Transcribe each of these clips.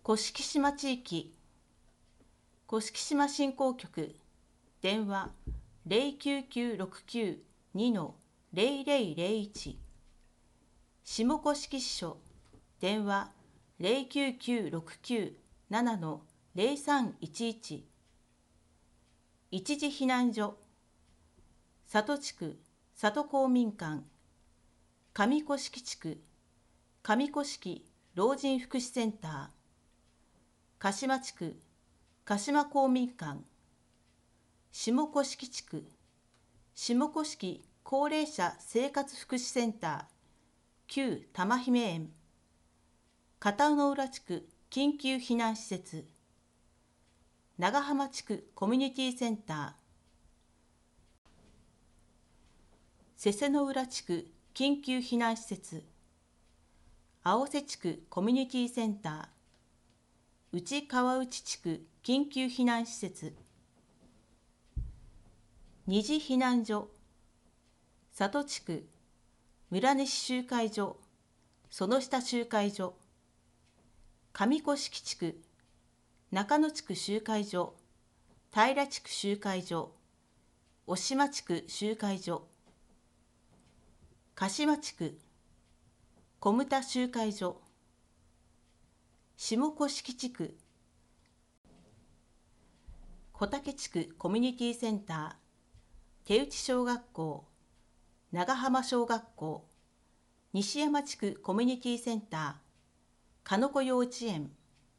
甑島地域、甑島振興局、電話09969-2-0001、下甑支所、電話09969-7-0311、一時避難所、里地区里公民館、上甑地区上甑老人福祉センター、鹿島地区鹿島公民館、下甑地区下甑高齢者生活福祉センター旧玉姫園、片野浦地区緊急避難施設、長浜地区コミュニティセンター、瀬瀬の浦地区緊急避難施設、青瀬地区コミュニティセンター、内川内地区緊急避難施設、二次避難所、里地区村西集会所、園下集会所、上甑地区中野地区集会所、平地区集会所、小島地区集会所、鹿島地区小牟田集会所、下甑地区小竹地区コミュニティセンター、手打小学校、長浜小学校、西山地区コミュニティセンター、鹿の子幼稚園、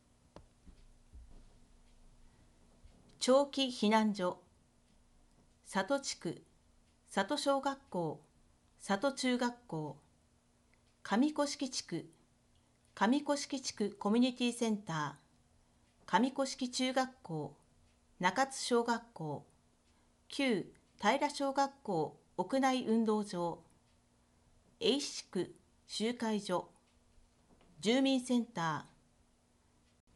長期避難所、里地区里小学校、里中学校、上甑地区上甑地区コミュニティセンター、上甑中学校、中津小学校、旧平小学校屋内運動場、永志地区集会所、住民センター、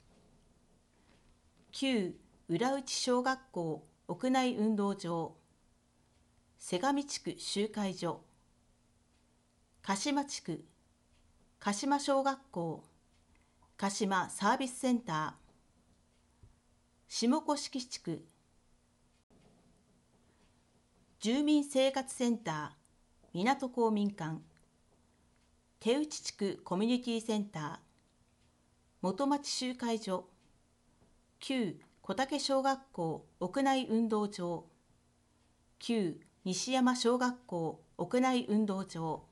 旧浦内小学校屋内運動場、瀬上地区集会所、鹿島地区鹿島小学校、鹿島サービスセンター、下甑地区住民生活センター、港公民館、手打地区コミュニティセンター、元町集会所、旧小竹小学校屋内運動場、旧西山小学校屋内運動場、